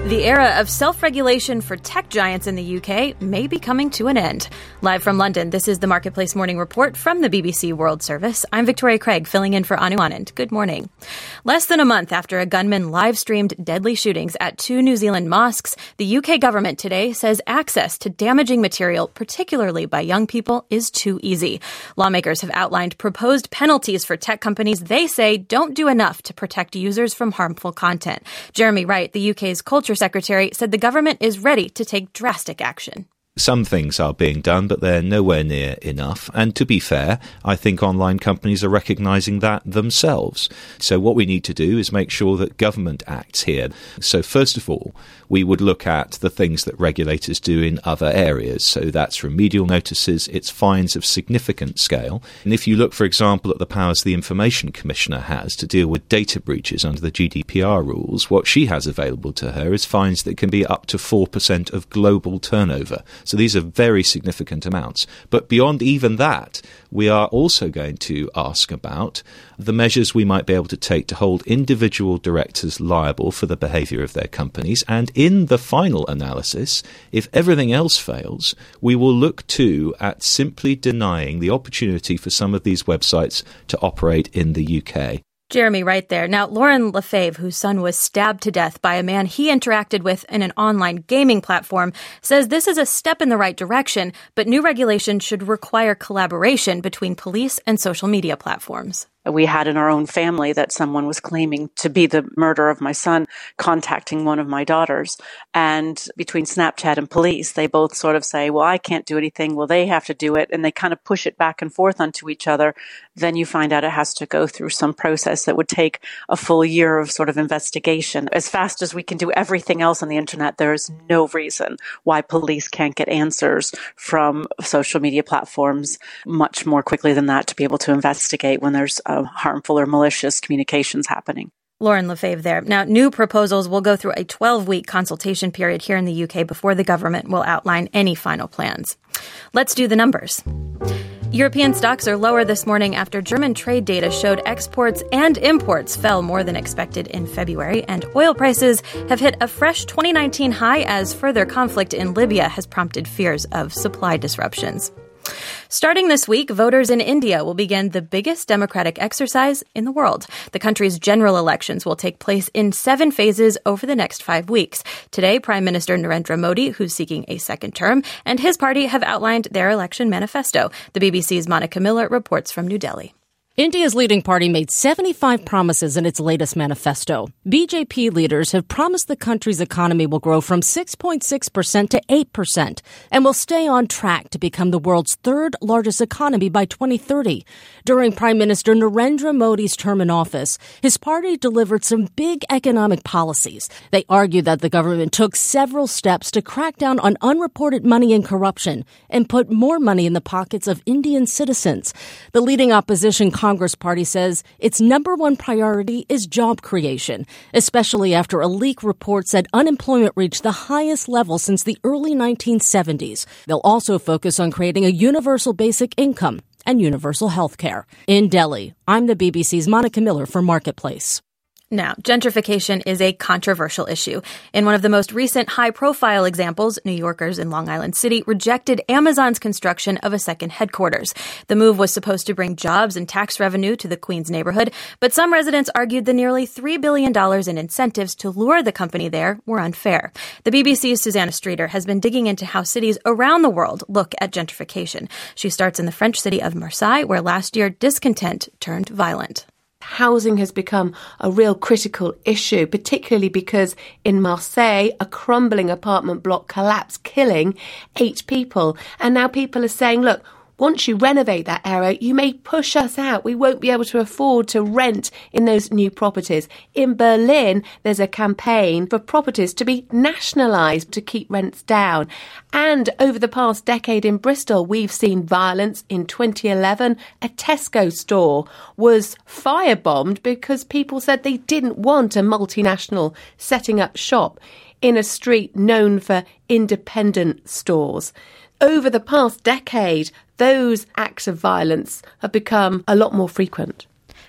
The era of self-regulation for tech giants in the UK may be coming to an end. Live from London, this is the Marketplace Morning Report from the BBC World Service. I'm Victoria Craig, filling in for Anu Anand. Good morning. Less than a month after a gunman live-streamed deadly shootings at 2 New Zealand mosques, the UK government today says access to damaging material, particularly by young people, is too easy. Lawmakers have outlined proposed penalties for tech companies they say don't do enough to protect users from harmful content. Jeremy Wright, the UK's Culture Secretary, said the government is ready to take drastic action. Some things are being done, but they're nowhere near enough. And to be fair, I think online companies are recognising that themselves. So what we need to do is make sure that government acts here. So first of all, we would look at the things that regulators do in other areas. So that's remedial notices, it's fines of significant scale. And if you look, for example, at the powers the Information Commissioner has to deal with data breaches under the GDPR rules, what she has available to her is fines that can be up to 4% of global turnover. So these are very significant amounts. But beyond even that, we are also going to ask about the measures we might be able to take to hold individual directors liable for the behaviour of their companies. And in the final analysis, if everything else fails, we will look at simply denying the opportunity for some of these websites to operate in the UK. Jeremy Wright there. Now, Lauren Lefebvre, whose son was stabbed to death by a man he interacted with in an online gaming platform, says this is a step in the right direction, but new regulation should require collaboration between police and social media platforms. We had in our own family that someone was claiming to be the murderer of my son, contacting one of my daughters. And between Snapchat and police, they both sort of say, well, I can't do anything. Well, they have to do it. And they kind of push it back and forth onto each other. Then you find out it has to go through some process that would take a full year of sort of investigation. As fast as we can do everything else on the internet, there is no reason why police can't get answers from social media platforms much more quickly than that to be able to investigate when there's harmful or malicious communications happening. Lauren Lefebvre there. Now, new proposals will go through a 12-week consultation period here in the UK before the government will outline any final plans. Let's do the numbers. European stocks are lower this morning after German trade data showed exports and imports fell more than expected in February, and oil prices have hit a fresh 2019 high as further conflict in Libya has prompted fears of supply disruptions. Starting this week, voters in India will begin the biggest democratic exercise in the world. The country's general elections will take place in 7 phases over the next 5 weeks. Today, Prime Minister Narendra Modi, who's seeking a second term, and his party have outlined their election manifesto. The BBC's Monica Miller reports from New Delhi. India's leading party made 75 promises in its latest manifesto. BJP leaders have promised the country's economy will grow from 6.6% to 8% and will stay on track to become the world's 3rd largest economy by 2030. During Prime Minister Narendra Modi's term in office, his party delivered some big economic policies. They argued that the government took several steps to crack down on unreported money and corruption and put more money in the pockets of Indian citizens. The leading opposition Congress Party says its number one priority is job creation, especially after a leak report said unemployment reached the highest level since the early 1970s. They'll also focus on creating a universal basic income and universal health care. In Delhi, I'm the BBC's Monica Miller for Marketplace. Now, gentrification is a controversial issue. In one of the most recent high-profile examples, New Yorkers in Long Island City rejected Amazon's construction of a second headquarters. The move was supposed to bring jobs and tax revenue to the Queens neighborhood, but some residents argued the nearly $3 billion in incentives to lure the company there were unfair. The BBC's Susanna Streeter has been digging into how cities around the world look at gentrification. She starts in the French city of Marseille, where last year discontent turned violent. Housing has become a real critical issue, particularly because in Marseille, a crumbling apartment block collapsed, killing 8 people. And now people are saying, look, once you renovate that area, you may push us out. We won't be able to afford to rent in those new properties. In Berlin, there's a campaign for properties to be nationalised to keep rents down. And over the past decade in Bristol, we've seen violence. In 2011, a Tesco store was firebombed because people said they didn't want a multinational setting up shop in a street known for independent stores. Over the past decade, those acts of violence have become a lot more frequent.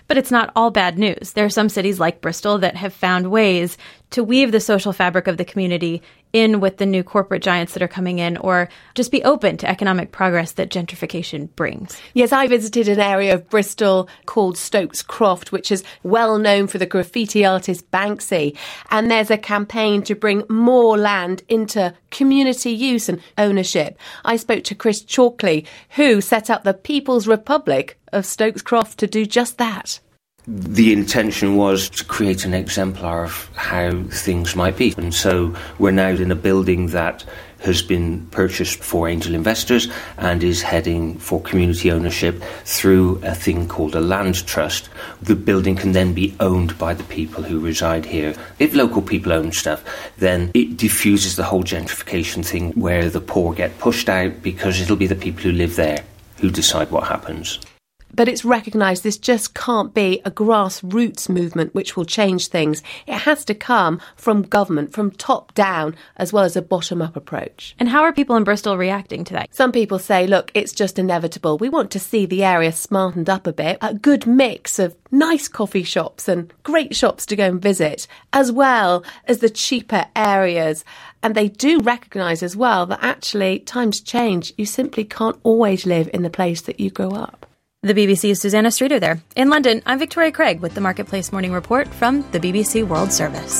But it's not all bad news. There are some cities like Bristol that have found ways to weave the social fabric of the community in with the new corporate giants that are coming in, or just be open to economic progress that gentrification brings. Yes, I visited an area of Bristol called Stokes Croft, which is well known for the graffiti artist Banksy. And there's a campaign to bring more land into community use and ownership. I spoke to Chris Chalkley, who set up the People's Republic of Stokes Croft to do just that. The intention was to create an exemplar of how things might be. And so we're now in a building that has been purchased for angel investors and is heading for community ownership through a thing called a land trust. The building can then be owned by the people who reside here. If local people own stuff, then it diffuses the whole gentrification thing where the poor get pushed out, because it'll be the people who live there who decide what happens. But it's recognised this just can't be a grassroots movement which will change things. It has to come from government, from top down, as well as a bottom-up approach. And how are people in Bristol reacting to that? Some people say, look, it's just inevitable. We want to see the area smartened up a bit, a good mix of nice coffee shops and great shops to go and visit, as well as the cheaper areas. And they do recognise as well that actually times change. You simply can't always live in the place that you grew up. The BBC's Susanna Streeter there. In London, I'm Victoria Craig with the Marketplace Morning Report from the BBC World Service.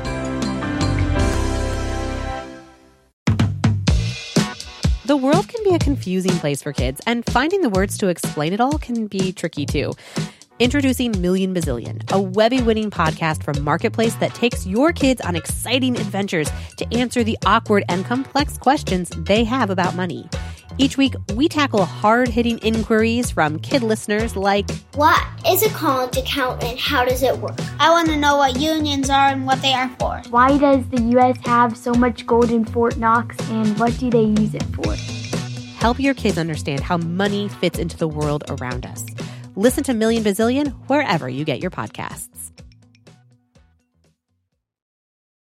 The world can be a confusing place for kids, and finding the words to explain it all can be tricky too. Introducing Million Bazillion, a Webby-winning podcast from Marketplace that takes your kids on exciting adventures to answer the awkward and complex questions they have about money. Each week, we tackle hard-hitting inquiries from kid listeners like, what is a college account and how does it work? I want to know what unions are and what they are for. Why does the U.S. have so much gold in Fort Knox, and what do they use it for? Help your kids understand how money fits into the world around us. Listen to Million Bazillion wherever you get your podcasts.